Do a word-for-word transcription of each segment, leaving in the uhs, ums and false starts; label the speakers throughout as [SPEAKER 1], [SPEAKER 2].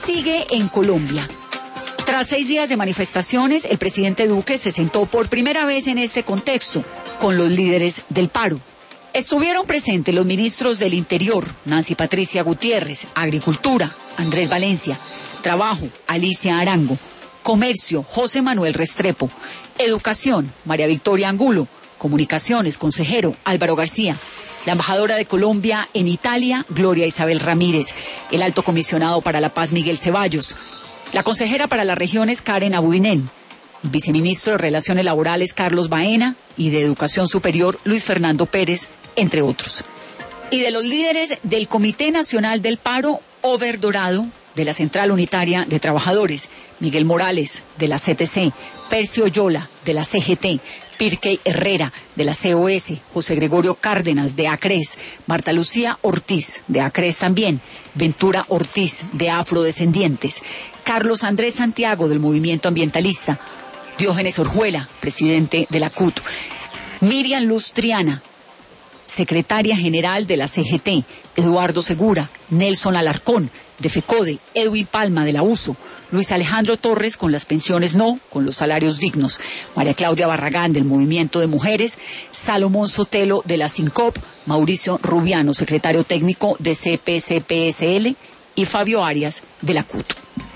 [SPEAKER 1] Sigue en Colombia. Tras seis días de manifestaciones, el presidente Duque se sentó por primera vez en este contexto con los líderes del paro. Estuvieron presentes los ministros del Interior, Nancy Patricia Gutiérrez, Agricultura, Andrés Valencia, Trabajo, Alicia Arango, Comercio, José Manuel Restrepo, Educación, María Victoria Angulo, Comunicaciones, consejero Álvaro García, la embajadora de Colombia en Italia, Gloria Isabel Ramírez, el alto comisionado para la paz, Miguel Ceballos, la consejera para las regiones, Karen Abudinen, el viceministro de Relaciones Laborales, Carlos Baena, y de Educación Superior, Luis Fernando Pérez, entre otros. Y de los líderes del Comité Nacional del Paro, Over Dorado, de la Central Unitaria de Trabajadores, Miguel Morales, de la C T C, Percio Yola, de la C G T, Pirkei Herrera, de la C O S, José Gregorio Cárdenas, de ACRES, Marta Lucía Ortiz, de ACRES también, Ventura Ortiz, de Afrodescendientes, Carlos Andrés Santiago, del Movimiento Ambientalista, Diógenes Orjuela, presidente de la C U T, Miriam Luz Triana, secretaria general de la C G T, Eduardo Segura, Nelson Alarcón, de FECODE, Edwin Palma, de la U S O, Luis Alejandro Torres, con las pensiones no, con los salarios dignos, María Claudia Barragán, del Movimiento de Mujeres, Salomón Sotelo, de la SINCOP, Mauricio Rubiano, secretario técnico de C P C P S L, y Fabio Arias, de la C U T.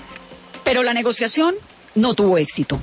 [SPEAKER 1] Pero la negociación no tuvo éxito.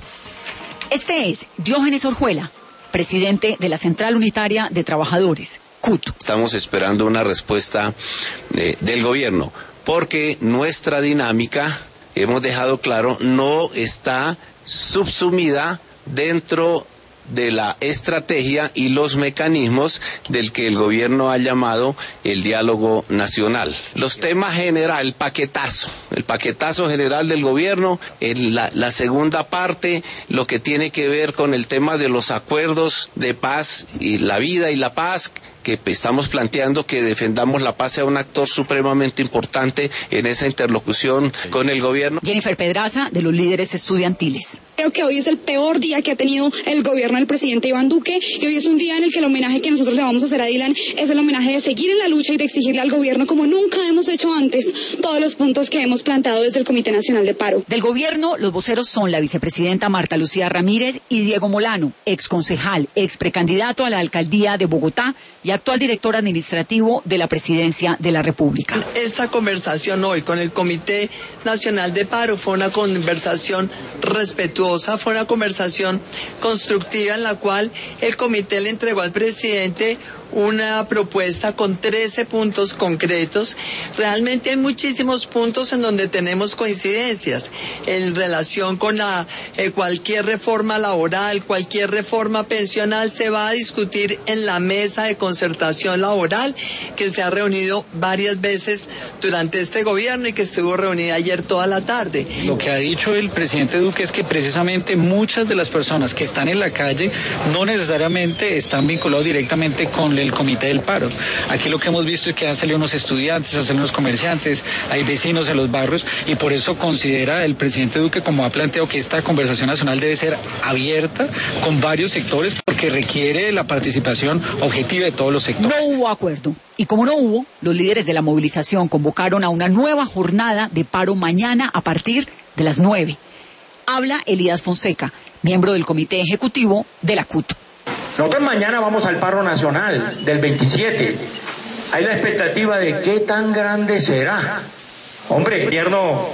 [SPEAKER 1] Este es Diógenes Orjuela, presidente de la Central Unitaria de Trabajadores, C U T.
[SPEAKER 2] Estamos esperando una respuesta eh, del gobierno, porque nuestra dinámica, hemos dejado claro, no está subsumida dentro de la estrategia y los mecanismos del que el gobierno ha llamado el diálogo nacional. Los temas general, el paquetazo, el paquetazo general del gobierno, en la, la segunda parte, lo que tiene que ver con el tema de los acuerdos de paz y la vida y la paz, que estamos planteando que defendamos la paz sea un actor supremamente importante en esa interlocución con el gobierno.
[SPEAKER 1] Jennifer Pedraza, de los líderes estudiantiles.
[SPEAKER 3] Creo que hoy es el peor día que ha tenido el gobierno del presidente Iván Duque, y hoy es un día en el que el homenaje que nosotros le vamos a hacer a Dylan es el homenaje de seguir en la lucha y de exigirle al gobierno, como nunca hemos hecho antes, todos los puntos que hemos planteado desde el Comité Nacional de Paro.
[SPEAKER 1] Del gobierno, los voceros son la vicepresidenta Marta Lucía Ramírez y Diego Molano, ex concejal, ex precandidato a la alcaldía de Bogotá y actual director administrativo de la Presidencia de la República.
[SPEAKER 4] Esta conversación hoy con el Comité Nacional de Paro fue una conversación respetuosa, fue una conversación constructiva en la cual el comité le entregó al presidente una propuesta con trece puntos concretos. Realmente hay muchísimos puntos en donde tenemos coincidencias en relación con la eh, cualquier reforma laboral, cualquier reforma pensional se va a discutir en la mesa de concertación laboral que se ha reunido varias veces durante este gobierno y que estuvo reunida ayer toda la tarde.
[SPEAKER 5] Lo que ha dicho el presidente Duque es que precisamente muchas de las personas que están en la calle no necesariamente están vinculados directamente con el Comité del Paro. Aquí lo que hemos visto es que han salido unos estudiantes, han salido unos comerciantes, hay vecinos en los barrios, y por eso considera el presidente Duque, como ha planteado, que esta conversación nacional debe ser abierta con varios sectores porque requiere la participación objetiva de todos los sectores.
[SPEAKER 1] No hubo acuerdo. Y como no hubo, los líderes de la movilización convocaron a una nueva jornada de paro mañana a partir de las nueve. Habla Elías Fonseca, miembro del Comité Ejecutivo de la C U T.
[SPEAKER 6] Nosotros mañana vamos al paro nacional del veintisiete. Hay la expectativa de qué tan grande será. Hombre, el gobierno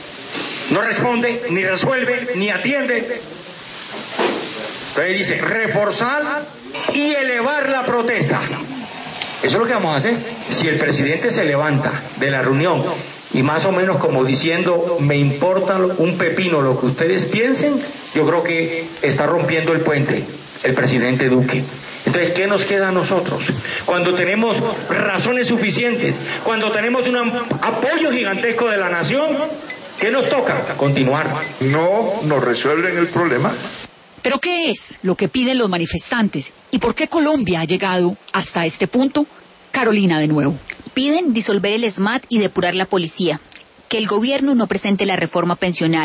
[SPEAKER 6] no responde, ni resuelve, ni atiende. Entonces dice, reforzar y elevar la protesta. Eso es lo que vamos a hacer. Si el presidente se levanta de la reunión y más o menos como diciendo, me importa un pepino lo que ustedes piensen, yo creo que está rompiendo el puente el presidente Duque. Entonces, ¿qué nos queda a nosotros? Cuando tenemos razones suficientes, cuando tenemos un apoyo gigantesco de la nación, ¿qué nos toca? Continuar.
[SPEAKER 7] No nos resuelven el problema.
[SPEAKER 1] ¿Pero qué es lo que piden los manifestantes? ¿Y por qué Colombia ha llegado hasta este punto? Carolina, de nuevo.
[SPEAKER 8] Piden disolver el SMAT y depurar la policía, que el gobierno no presente la reforma pensional,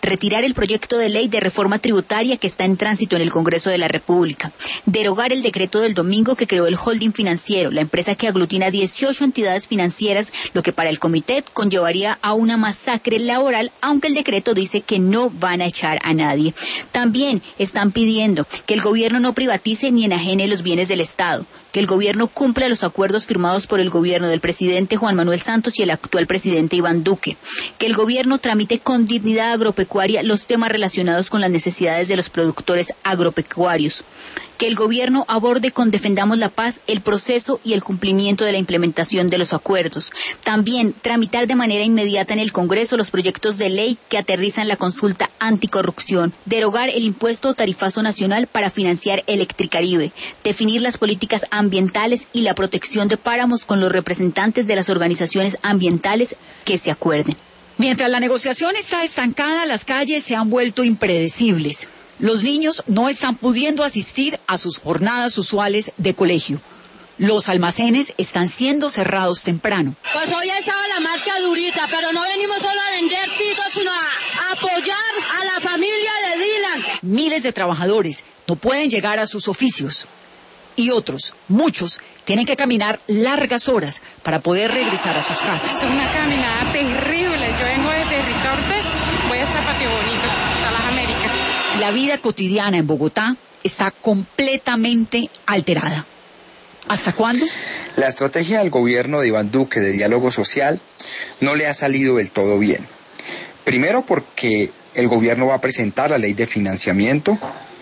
[SPEAKER 8] retirar el proyecto de ley de reforma tributaria que está en tránsito en el Congreso de la República, derogar el decreto del domingo que creó el holding financiero, la empresa que aglutina dieciocho entidades financieras, lo que para el comité conllevaría a una masacre laboral, aunque el decreto dice que no van a echar a nadie. También están pidiendo que el gobierno no privatice ni enajene los bienes del Estado, que el gobierno cumpla los acuerdos firmados por el gobierno del presidente Juan Manuel Santos y el actual presidente Iván Duque, que el gobierno tramite con dignidad agropecuaria los temas relacionados con las necesidades de los productores agropecuarios, que el gobierno aborde con Defendamos la Paz el proceso y el cumplimiento de la implementación de los acuerdos. También tramitar de manera inmediata en el Congreso los proyectos de ley que aterrizan la consulta anticorrupción, derogar el impuesto o tarifazo nacional para financiar Electricaribe, definir las políticas ambientales y la protección de páramos con los representantes de las organizaciones ambientales que se acuerden.
[SPEAKER 1] Mientras la negociación está estancada, las calles se han vuelto impredecibles. Los niños no están pudiendo asistir a sus jornadas usuales de colegio. Los almacenes están siendo cerrados temprano.
[SPEAKER 9] Pues hoy ha estado la marcha durita, pero no venimos solo a vender pitos, sino a apoyar a la familia de Dylan.
[SPEAKER 1] Miles de trabajadores no pueden llegar a sus oficios. Y otros, muchos, tienen que caminar largas horas para poder regresar a sus casas.
[SPEAKER 10] Es una caminada terrible. Yo vengo desde Ricaurte, voy hasta Patio Bonito, hasta las Américas.
[SPEAKER 1] La vida cotidiana en Bogotá está completamente alterada. ¿Hasta cuándo?
[SPEAKER 11] La estrategia del gobierno de Iván Duque de diálogo social no le ha salido del todo bien. Primero porque el gobierno va a presentar la ley de financiamiento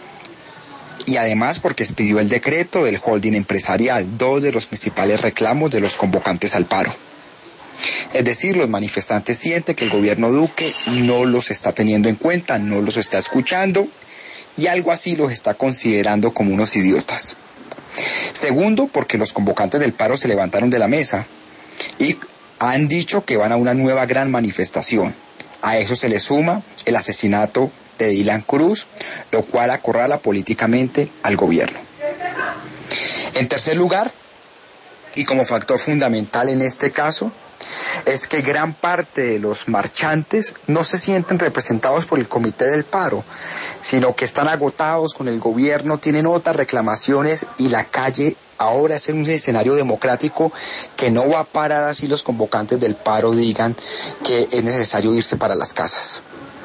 [SPEAKER 11] y además porque expidió el decreto del holding empresarial, dos de los principales reclamos de los convocantes al paro. Es decir, los manifestantes sienten que el gobierno Duque no los está teniendo en cuenta, no los está escuchando y algo así los está considerando como unos idiotas. Segundo, porque los convocantes del paro se levantaron de la mesa y han dicho que van a una nueva gran manifestación. A eso se le suma el asesinato de Dylan Cruz, lo cual acorrala políticamente al gobierno. En tercer lugar, y como factor fundamental en este caso, es que gran parte de los marchantes no se sienten representados por el comité del paro, sino que están agotados con el gobierno, tienen otras reclamaciones y la calle ahora es un escenario democrático que no va a parar así los convocantes del paro digan que es necesario irse para las casas.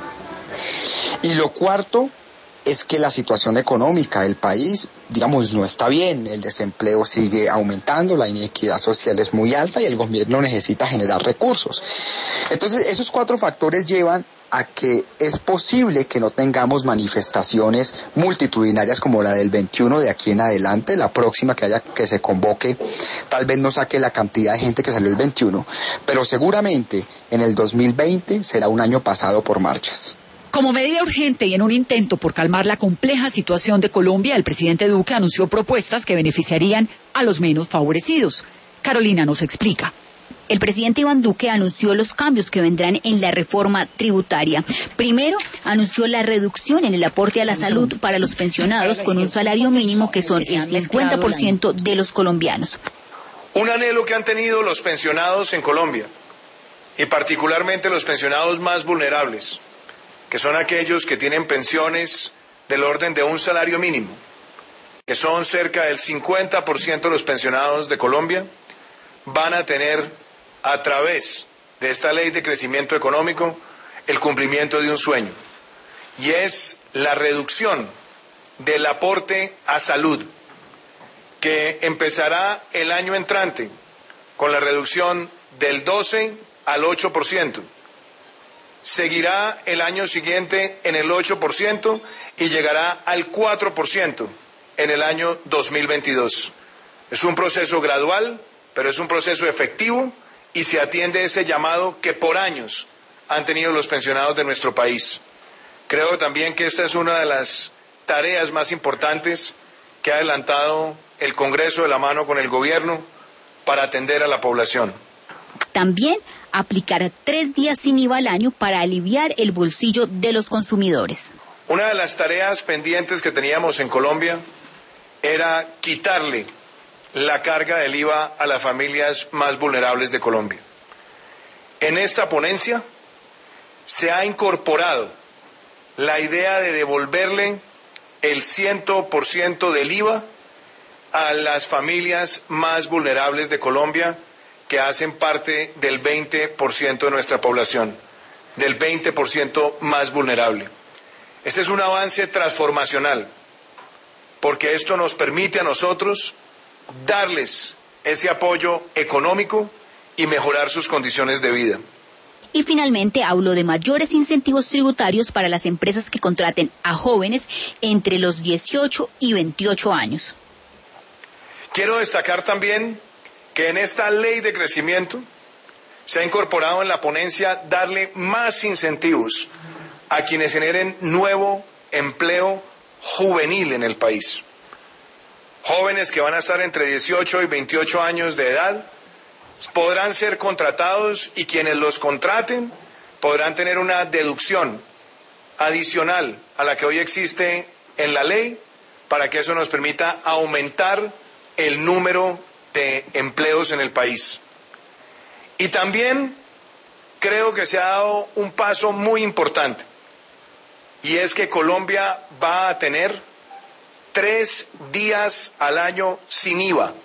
[SPEAKER 11] Y lo cuarto es que la situación económica del país, digamos, no está bien. El desempleo sigue aumentando, la inequidad social es muy alta y el gobierno necesita generar recursos. Entonces, esos cuatro factores llevan a que es posible que no tengamos manifestaciones multitudinarias como la del veintiuno de aquí en adelante. La próxima que haya que se convoque tal vez no saque la cantidad de gente que salió el veintiuno, pero seguramente en el dos mil veinte será un año pasado por marchas.
[SPEAKER 1] Como medida urgente y en un intento por calmar la compleja situación de Colombia, el presidente Duque anunció propuestas que beneficiarían a los menos favorecidos. Carolina nos explica.
[SPEAKER 8] El presidente Iván Duque anunció los cambios que vendrán en la reforma tributaria. Primero, anunció la reducción en el aporte a la salud para los pensionados con un salario mínimo que son el cincuenta por ciento de los colombianos.
[SPEAKER 12] Un anhelo que han tenido los pensionados en Colombia, y particularmente los pensionados más vulnerables, que son aquellos que tienen pensiones del orden de un salario mínimo, que son cerca del cincuenta por ciento de los pensionados de Colombia, van a tener a través de esta ley de crecimiento económico el cumplimiento de un sueño, y es la reducción del aporte a salud, que empezará el año entrante con la reducción del doce al ocho por ciento. Seguirá el año siguiente en el ocho por ciento y llegará al cuatro por ciento en el año dos mil veintidós. Es un proceso gradual, pero es un proceso efectivo y se atiende ese llamado que por años han tenido los pensionados de nuestro país. Creo también que esta es una de las tareas más importantes que ha adelantado el Congreso de la mano con el gobierno para atender a la población.
[SPEAKER 8] También aplicar tres días sin I V A al año para aliviar el bolsillo de los consumidores.
[SPEAKER 12] Una de las tareas pendientes que teníamos en Colombia era quitarle la carga del I V A a las familias más vulnerables de Colombia. En esta ponencia se ha incorporado la idea de devolverle el cien por ciento del I V A a las familias más vulnerables de Colombia, que hacen parte del veinte por ciento de nuestra población, del veinte por ciento más vulnerable. Este es un avance transformacional, porque esto nos permite a nosotros darles ese apoyo económico y mejorar sus condiciones de vida.
[SPEAKER 8] Y finalmente habló de mayores incentivos tributarios para las empresas que contraten a jóvenes entre los dieciocho y veintiocho años.
[SPEAKER 12] Quiero destacar también que en esta ley de crecimiento se ha incorporado en la ponencia darle más incentivos a quienes generen nuevo empleo juvenil en el país. Jóvenes que van a estar entre dieciocho y veintiocho años de edad podrán ser contratados y quienes los contraten podrán tener una deducción adicional a la que hoy existe en la ley para que eso nos permita aumentar el número de empleos en el país. Y también creo que se ha dado un paso muy importante, y es que Colombia va a tener tres días al año sin I V A.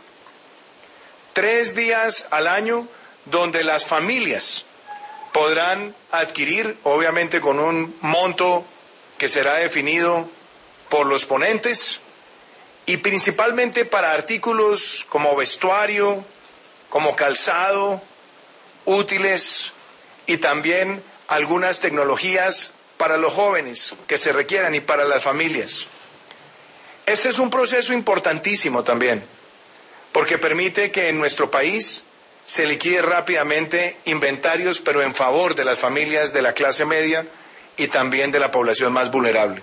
[SPEAKER 12] Tres días al año donde las familias podrán adquirir, obviamente con un monto que será definido por los ponentes, y principalmente para artículos como vestuario, como calzado, útiles y también algunas tecnologías para los jóvenes que se requieran y para las familias. Este es un proceso importantísimo también, porque permite que en nuestro país se liquide rápidamente inventarios, pero en favor de las familias de la clase media y también de la población más vulnerable.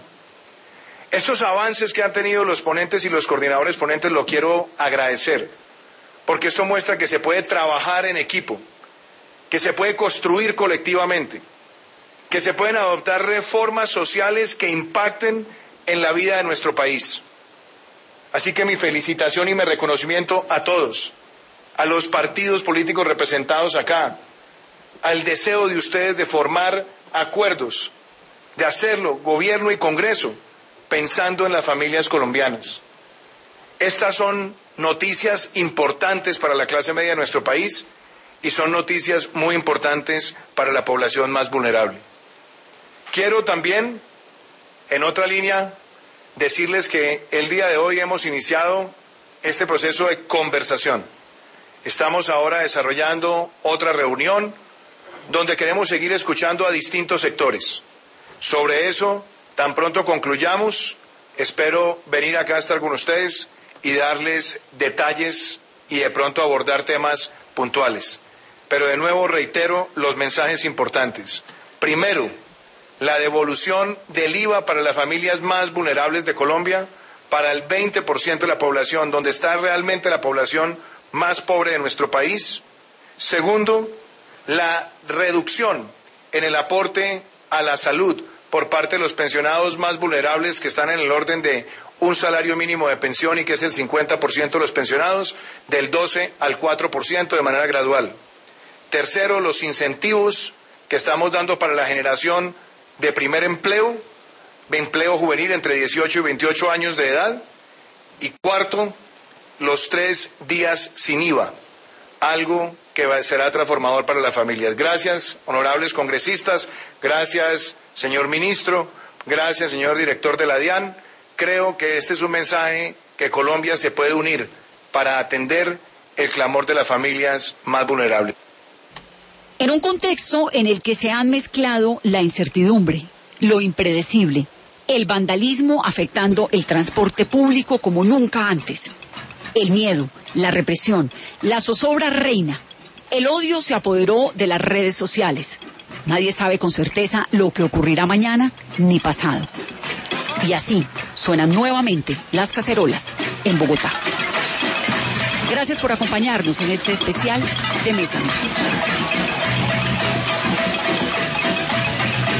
[SPEAKER 12] Estos avances que han tenido los ponentes y los coordinadores ponentes lo quiero agradecer, porque esto muestra que se puede trabajar en equipo, que se puede construir colectivamente, que se pueden adoptar reformas sociales que impacten en la vida de nuestro país. Así que mi felicitación y mi reconocimiento a todos, a los partidos políticos representados acá, al deseo de ustedes de formar acuerdos, de hacerlo, gobierno y Congreso, pensando en las familias colombianas. Estas son noticias importantes para la clase media de nuestro país y son noticias muy importantes para la población más vulnerable. Quiero también, en otra línea, decirles que el día de hoy hemos iniciado este proceso de conversación. Estamos ahora desarrollando otra reunión donde queremos seguir escuchando a distintos sectores. Sobre eso, tan pronto concluyamos, espero venir acá a estar con ustedes y darles detalles y de pronto abordar temas puntuales. Pero de nuevo reitero los mensajes importantes. Primero, la devolución del I V A para las familias más vulnerables de Colombia, para el veinte por ciento de la población, donde está realmente la población más pobre de nuestro país. Segundo, la reducción en el aporte a la salud por parte de los pensionados más vulnerables, que están en el orden de un salario mínimo de pensión y que es el cincuenta por ciento de los pensionados, del doce al cuatro por ciento de manera gradual. Tercero, los incentivos que estamos dando para la generación de primer empleo, de empleo juvenil entre dieciocho y veintiocho años de edad. Y cuarto, los tres días sin I V A, algo que será transformador para las familias. Gracias, honorables congresistas, gracias, señor ministro, gracias, señor director de la DIAN. Creo que este es un mensaje que Colombia se puede unir para atender el clamor de las familias más vulnerables.
[SPEAKER 1] En un contexto en el que se han mezclado la incertidumbre, lo impredecible, el vandalismo afectando el transporte público como nunca antes, el miedo, la represión, la zozobra reina, el odio se apoderó de las redes sociales. Nadie sabe con certeza lo que ocurrirá mañana ni pasado. Y así suenan nuevamente las cacerolas en Bogotá. Gracias por acompañarnos en este especial de Mesa Noticias.